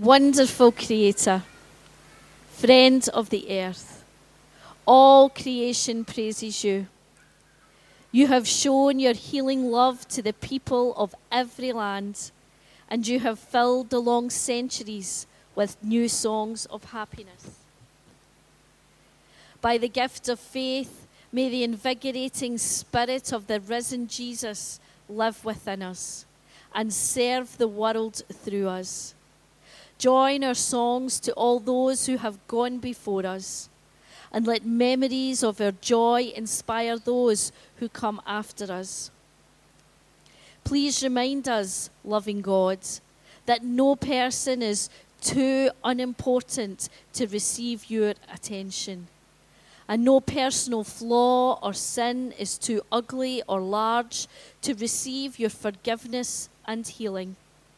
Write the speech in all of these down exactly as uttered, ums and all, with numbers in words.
Wonderful Creator, friend of the earth, all creation praises you. You have shown your healing love to the people of every land, and you have filled the long centuries with new songs of happiness. By the gift of faith, may the invigorating spirit of the risen Jesus live within us and serve the world through us. Join our songs to all those who have gone before us, and let memories of our joy inspire those who come after us. Please remind us, loving God, that no person is too unimportant to receive your attention, and no personal flaw or sin is too ugly or large to receive your forgiveness and healing.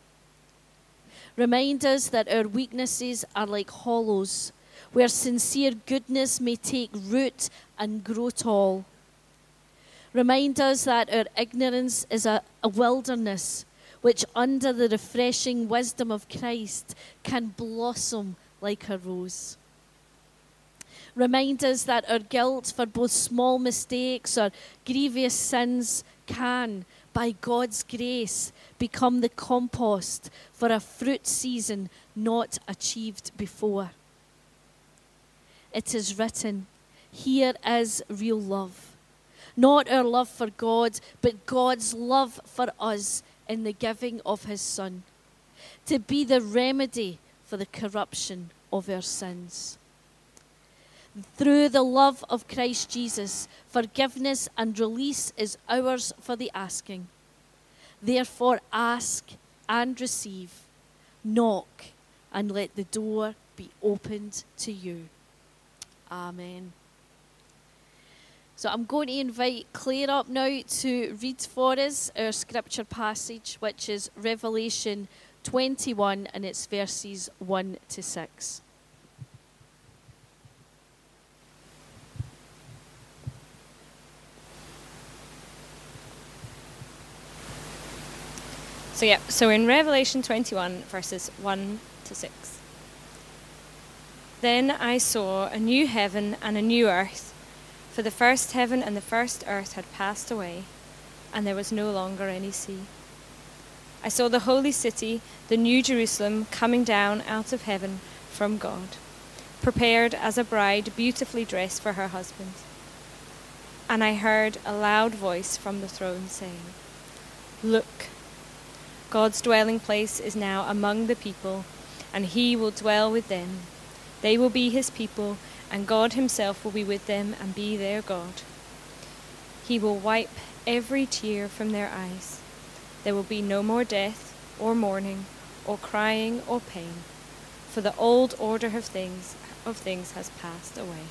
Remind us that our weaknesses are like hollows, where sincere goodness may take root and grow tall. Remind us that our ignorance is a, a wilderness, which under the refreshing wisdom of Christ can blossom like a rose. Remind us that our guilt for both small mistakes or grievous sins can, by God's grace, become the compost for a fruit season not achieved before. It is written, here is real love. Not our love for God, but God's love for us in the giving of his Son, to be the remedy for the corruption of our sins. Through the love of Christ Jesus, forgiveness and release is ours for the asking. Therefore, ask and receive. Knock and let the door be opened to you. Amen. So I'm going to invite Claire up now to read for us our scripture passage, which is Revelation twenty-one, and it's verses one to six. So yeah, so in Revelation twenty-one, verses one to six. Then I saw a new heaven and a new earth, for the first heaven and the first earth had passed away, and there was no longer any sea. I saw the holy city, the new Jerusalem, coming down out of heaven from God, prepared as a bride beautifully dressed for her husband. And I heard a loud voice from the throne saying, "Look, God's dwelling place is now among the people, and he will dwell with them. They will be his people, and God himself will be with them and be their God. He will wipe every tear from their eyes. There will be no more death, or mourning, or crying, or pain, for the old order of things, of things has passed away."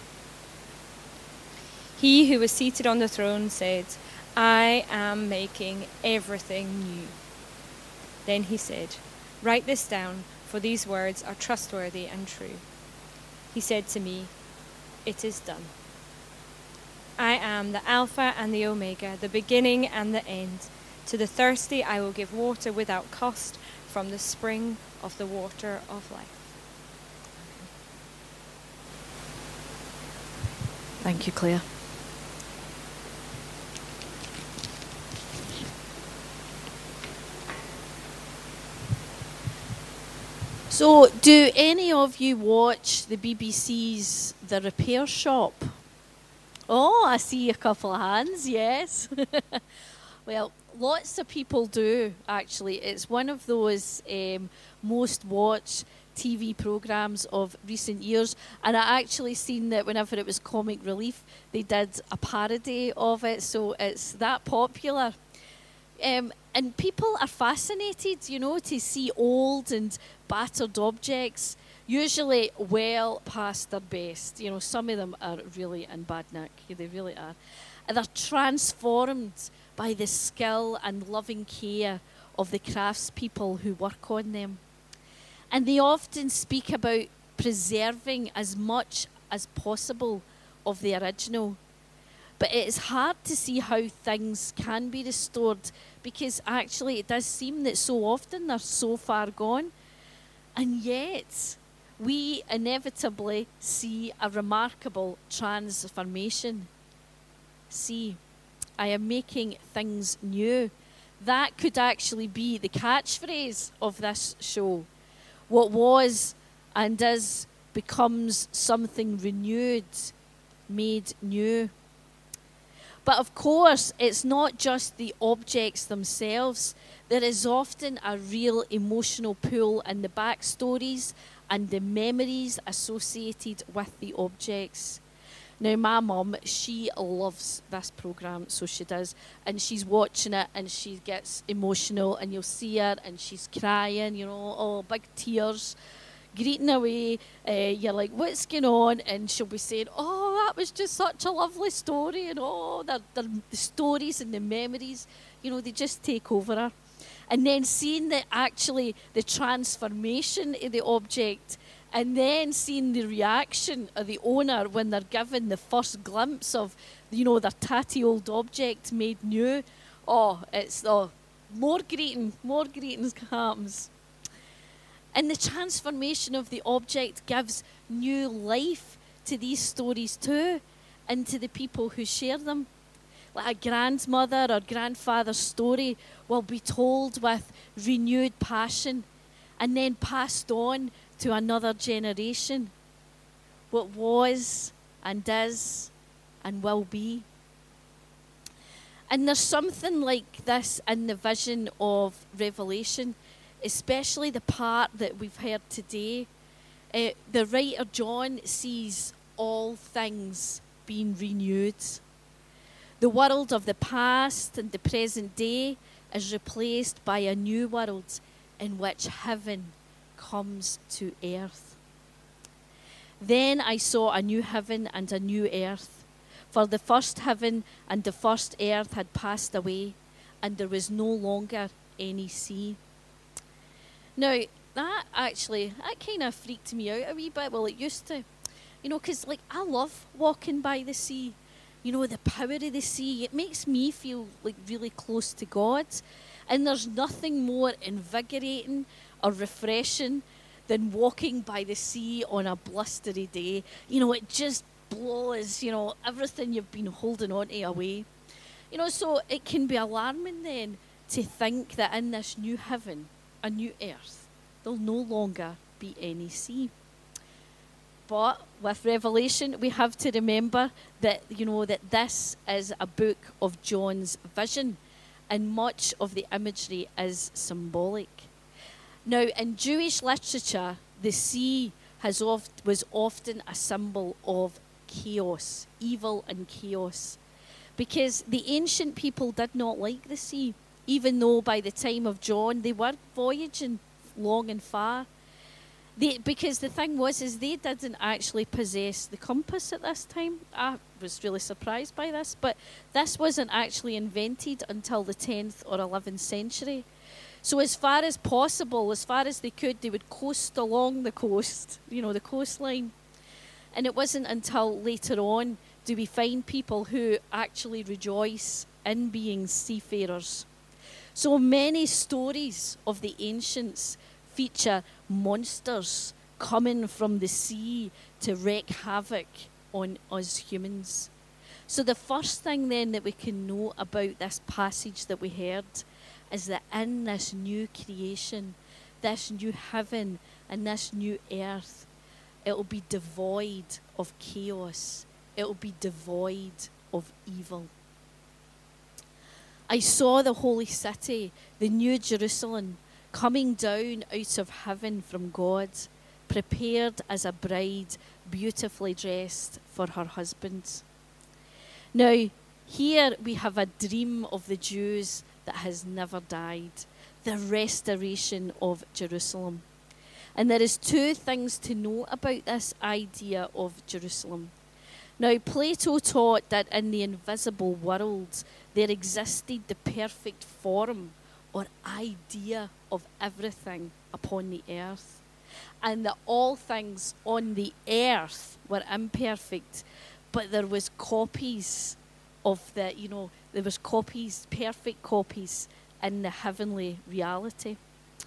He who was seated on the throne said, "I am making everything new." Then he said, "Write this down, for these words are trustworthy and true." He said to me, "It is done. I am the Alpha and the Omega, the beginning and the end. To the thirsty I will give water without cost from the spring of the water of life." Thank you, Claire. So, do any of you watch the B B C's The Repair Shop? Oh, I see a couple of hands, yes. Well, lots of people do, actually. It's one of those um, most watched T V programmes of recent years. And I actually seen that whenever it was Comic Relief, they did a parody of it. So it's that popular. Um, and people are fascinated, you know, to see old and battered objects, usually well past their best. You know, some of them are really in bad nick. They really are. And they're transformed by the skill and loving care of the craftspeople who work on them. And they often speak about preserving as much as possible of the original. But it is hard to see how things can be restored, because actually it does seem that so often they're so far gone. And yet, we inevitably see a remarkable transformation. See, I am making things new. That could actually be the catchphrase of this show. What was and is becomes something renewed, made new. But of course, it's not just the objects themselves. There is often a real emotional pull in the backstories and the memories associated with the objects. Now, my mum, she loves this programme, so she does. And she's watching it and she gets emotional and you'll see her and she's crying, you know, oh, big tears, greeting away. Uh, you're like, what's going on? And she'll be saying, oh, that was just such a lovely story. And oh, the, the, the stories and the memories, you know, they just take over her. And then seeing that actually the transformation of the object, and then seeing the reaction of the owner when they're given the first glimpse of, you know, their tatty old object made new. Oh, it's oh, more greeting, more greetings happens. And the transformation of the object gives new life to these stories too, and to the people who share them. Like a grandmother or grandfather's story will be told with renewed passion and then passed on to another generation. What was and is and will be. And there's something like this in the vision of Revelation, especially the part that we've heard today. Uh, the writer John sees all things being renewed. The world of the past and the present day is replaced by a new world in which heaven comes to earth. Then I saw a new heaven and a new earth, for the first heaven and the first earth had passed away, and there was no longer any sea. Now, that actually, that kind of freaked me out a wee bit. Well, it used to. You know, because, like, I love walking by the sea. You know, the power of the sea. It makes me feel, like, really close to God. And there's nothing more invigorating or refreshing than walking by the sea on a blustery day. You know, it just blows, you know, everything you've been holding on to away. You know, so it can be alarming then to think that in this new heaven, a new earth, there'll no longer be any sea. But with Revelation, we have to remember that, you know, that this is a book of John's vision, and much of the imagery is symbolic. Now, in Jewish literature, the sea has oft, was often a symbol of chaos, evil and chaos, because the ancient people did not like the sea, even though by the time of John they were voyaging long and far. They, because the thing was, is they didn't actually possess the compass at this time. I was really surprised by this, but this wasn't actually invented until the tenth or eleventh century. So as far as possible, as far as they could, they would coast along the coast, you know, the coastline. And it wasn't until later on do we find people who actually rejoice in being seafarers. So many stories of the ancients feature monsters coming from the sea to wreak havoc on us humans. So the first thing then that we can know about this passage that we heard is that in this new creation, this new heaven and this new earth, it will be devoid of chaos. It will be devoid of evil. I saw the holy city, the new Jerusalem, coming down out of heaven from God, prepared as a bride beautifully dressed for her husband. Now, here we have a dream of the Jews that has never died, the restoration of Jerusalem. And there is two things to know about this idea of Jerusalem. Now, Plato taught that in the invisible world there existed the perfect form or idea of everything upon the earth, and that all things on the earth were imperfect, but there was copies of the, you know, there was copies, perfect copies in the heavenly reality.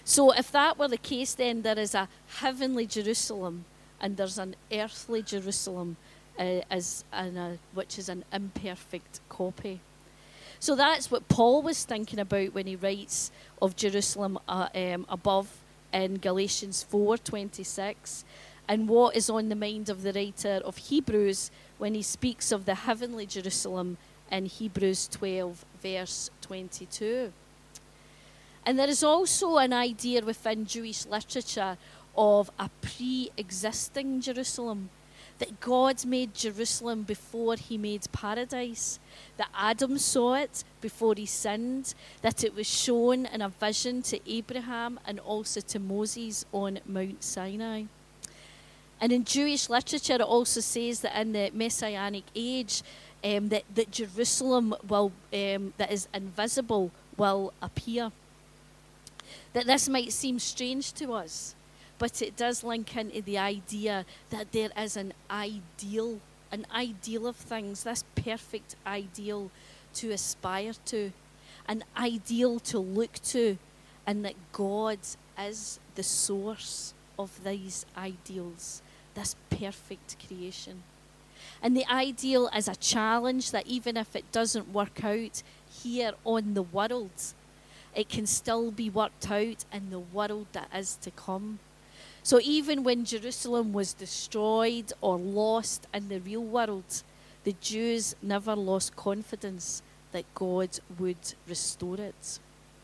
So if that were the case, then there is a heavenly Jerusalem and there's an earthly Jerusalem, uh, as an, uh, which is an imperfect copy. So that's what Paul was thinking about when he writes of Jerusalem uh, um, above in Galatians four twenty-six, and what is on the mind of the writer of Hebrews when he speaks of the heavenly Jerusalem in Hebrews twelve verse twenty-two. And there is also an idea within Jewish literature of a pre-existing Jerusalem, that God made Jerusalem before he made paradise, that Adam saw it before he sinned, that it was shown in a vision to Abraham and also to Moses on Mount Sinai. And in Jewish literature it also says that in the Messianic age um, that, that Jerusalem will, um, that is invisible will appear. That this might seem strange to us, but it does link into the idea that there is an ideal, an ideal of things, this perfect ideal to aspire to, an ideal to look to, and that God is the source of these ideals, this perfect creation. And the ideal is a challenge that even if it doesn't work out here on the world, it can still be worked out in the world that is to come. So even when Jerusalem was destroyed or lost in the real world, the Jews never lost confidence that God would restore it.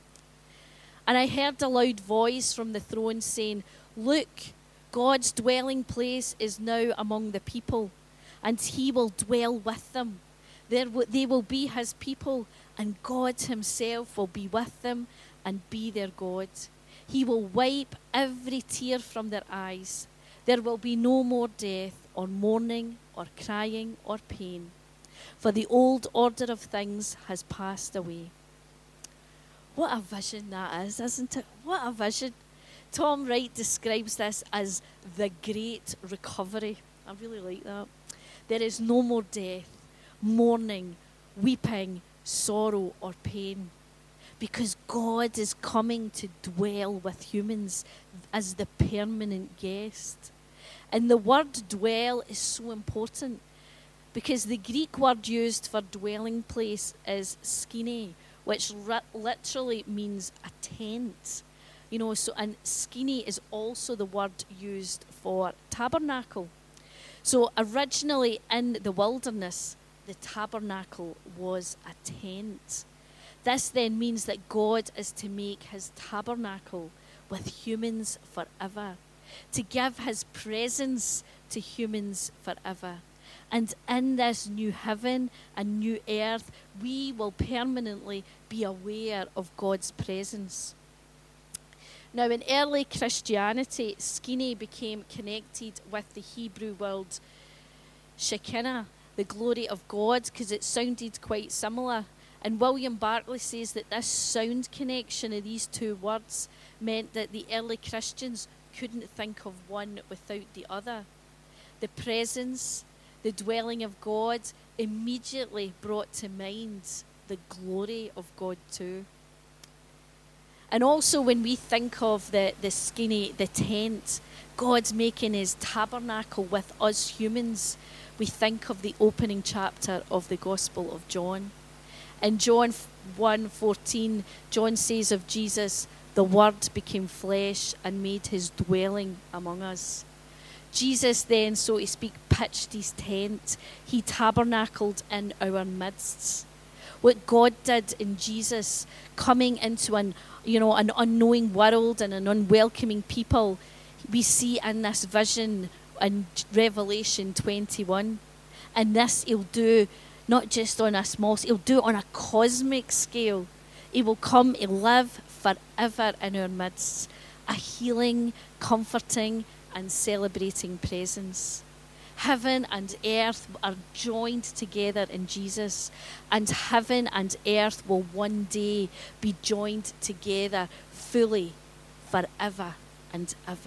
And I heard a loud voice from the throne saying, "Look, God's dwelling place is now among the people, and he will dwell with them. There w- they will be his people, and God himself will be with them and be their God. He will wipe every tear from their eyes. There will be no more death, or mourning, or crying, or pain, for the old order of things has passed away." What a vision that is, isn't it? What a vision. Tom Wright describes this as the great recovery. I really like that. There is no more death, mourning, weeping, sorrow, or pain, because God is coming to dwell with humans as the permanent guest. And the word dwell is so important, because the Greek word used for dwelling place is skene, which ri- literally means a tent. You know, so and skene is also the word used for tabernacle. So originally in the wilderness, the tabernacle was a tent. This then means that God is to make his tabernacle with humans forever, to give his presence to humans forever. And in this new heaven and new earth, we will permanently be aware of God's presence. Now, in early Christianity, skene became connected with the Hebrew word Shekinah, the glory of God, because it sounded quite similar. And William Barclay says that this sound connection of these two words meant that the early Christians couldn't think of one without the other. The presence, the dwelling of God immediately brought to mind the glory of God too. And also when we think of the, the skene, the tent, God's making his tabernacle with us humans, we think of the opening chapter of the Gospel of John. In John one fourteen, John says of Jesus, "The Word became flesh and made his dwelling among us." Jesus then, so to speak, pitched his tent. He tabernacled in our midst. What God did in Jesus, coming into an, you know, an unknowing world and an unwelcoming people, we see in this vision in Revelation twenty-one. And this he'll do not just on a small scale, he'll do it on a cosmic scale. He will come, he'll live forever in our midst. A healing, comforting, and celebrating presence. Heaven and earth are joined together in Jesus, and heaven and earth will one day be joined together fully forever and ever.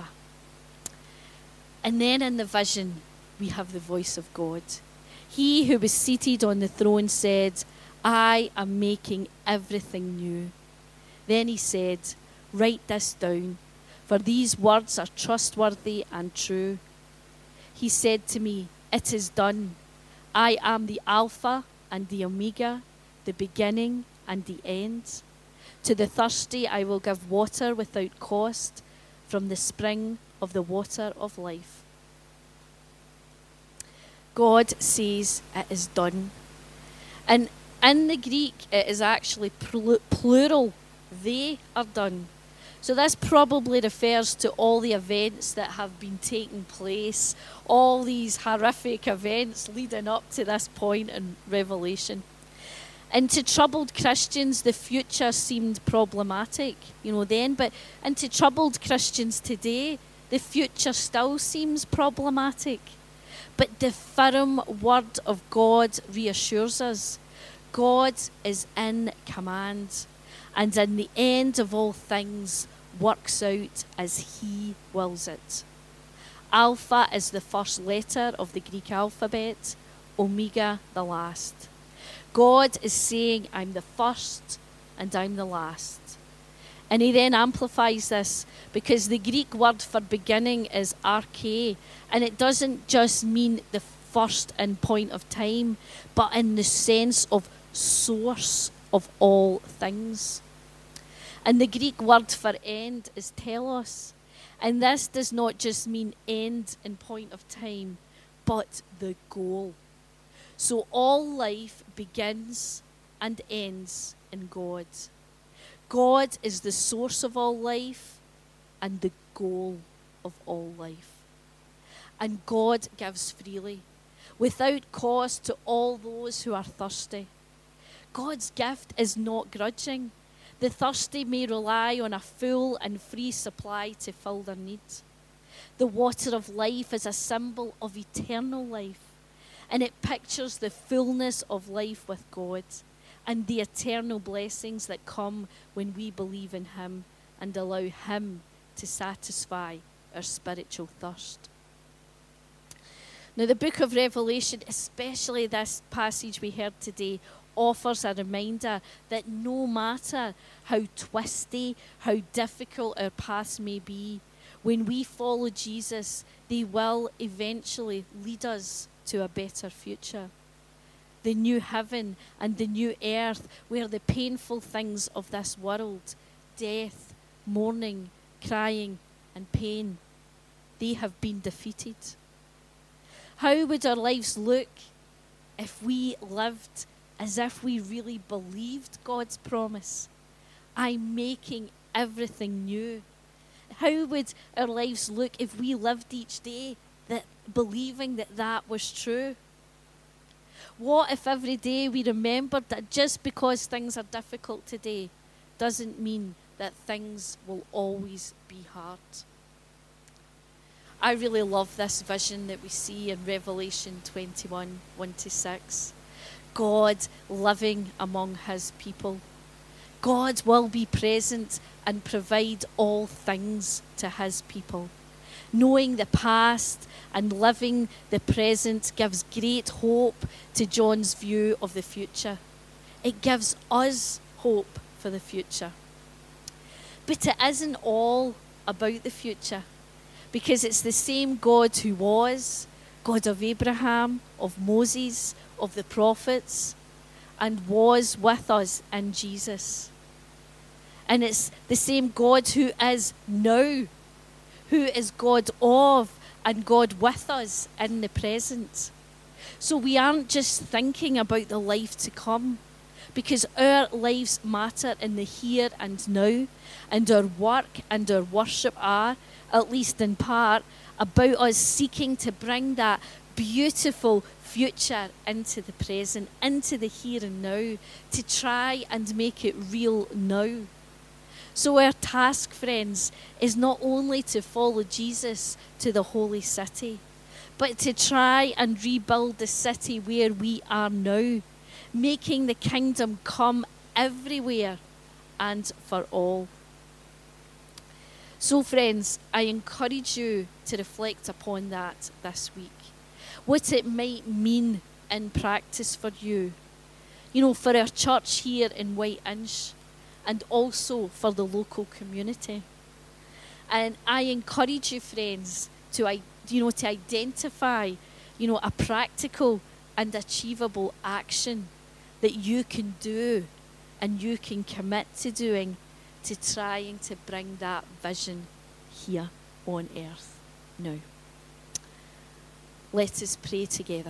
And then in the vision, we have the voice of God. He who was seated on the throne said, "I am making everything new." Then he said, Write this down, for these words are trustworthy and true. He said to me, it is done. I am the Alpha and the Omega, the beginning and the end. To the thirsty I will give water without cost from the spring of the water of life. God says it is done. And in the Greek, it is actually plural. They are done. So this probably refers to all the events that have been taking place, all these horrific events leading up to this point in Revelation. And to troubled Christians, the future seemed problematic, you know, then. But and to troubled Christians today, the future still seems problematic. But the firm word of God reassures us. God is in command, and in the end of all things works out as he wills it. Alpha is the first letter of the Greek alphabet, Omega the last. God is saying, I'm the first and I'm the last. And he then amplifies this because the Greek word for beginning is arche, and it doesn't just mean the first in point of time, but in the sense of source of all things. And the Greek word for end is telos, and this does not just mean end in point of time, but the goal. So all life begins and ends in God. God is the source of all life and the goal of all life. And God gives freely, without cost to all those who are thirsty. God's gift is not grudging. The thirsty may rely on a full and free supply to fill their needs. The water of life is a symbol of eternal life, and it pictures the fullness of life with God and the eternal blessings that come when we believe in him and allow him to satisfy our spiritual thirst. Now, the book of Revelation, especially this passage we heard today, offers a reminder that no matter how twisty, how difficult our paths may be, when we follow Jesus, they will eventually lead us to a better future. The new heaven and the new earth, where the painful things of this world, death, mourning, crying, and pain, they have been defeated. How would our lives look if we lived as if we really believed God's promise? I'm making everything new. How would our lives look if we lived each day that believing that that was true? What if every day we remembered that just because things are difficult today doesn't mean that things will always be hard? I really love this vision that we see in Revelation twenty-one, one to six. God living among his people. God will be present and provide all things to his people. Knowing the past and living the present gives great hope to John's view of the future. It gives us hope for the future. But it isn't all about the future, because it's the same God who was, God of Abraham, of Moses, of the prophets, and was with us in Jesus. And it's the same God who is now, who is God of and God with us in the present. So we aren't just thinking about the life to come, because our lives matter in the here and now, and our work and our worship are, at least in part, about us seeking to bring that beautiful future into the present, into the here and now, to try and make it real now. So our task, friends, is not only to follow Jesus to the holy city, but to try and rebuild the city where we are now, making the kingdom come everywhere and for all. So, friends, I encourage you to reflect upon that this week. What it might mean in practice for you. You know, for our church here in White Inch, and also for the local community. And I encourage you, friends, to I- you know to identify, you know, a practical and achievable action that you can do and you can commit to doing to trying to bring that vision here on earth now. Let us pray together.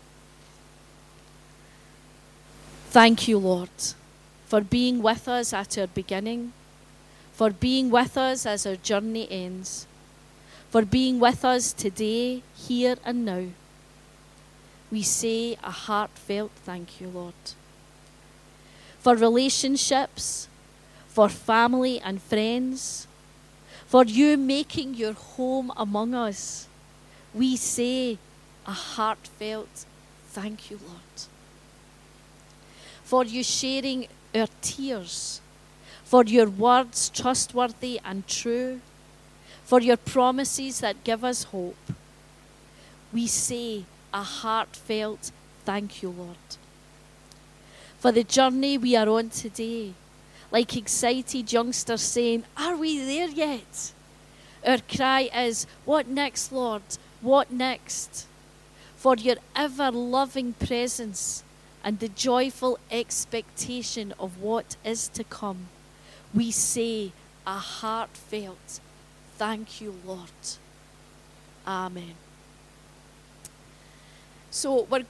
Thank you, Lord, for being with us at our beginning, for being with us as our journey ends, for being with us today, here and now. We say a heartfelt thank you, Lord. For relationships, for family and friends, for you making your home among us, we say a heartfelt thank you, Lord. For you sharing our tears, for your words trustworthy and true, for your promises that give us hope, we say a heartfelt thank you, Lord. For the journey we are on today, like excited youngsters saying, are we there yet? Our cry is, what next, Lord? What next? For your ever-loving presence and the joyful expectation of what is to come, we say a heartfelt thank you, Lord. Amen. So we're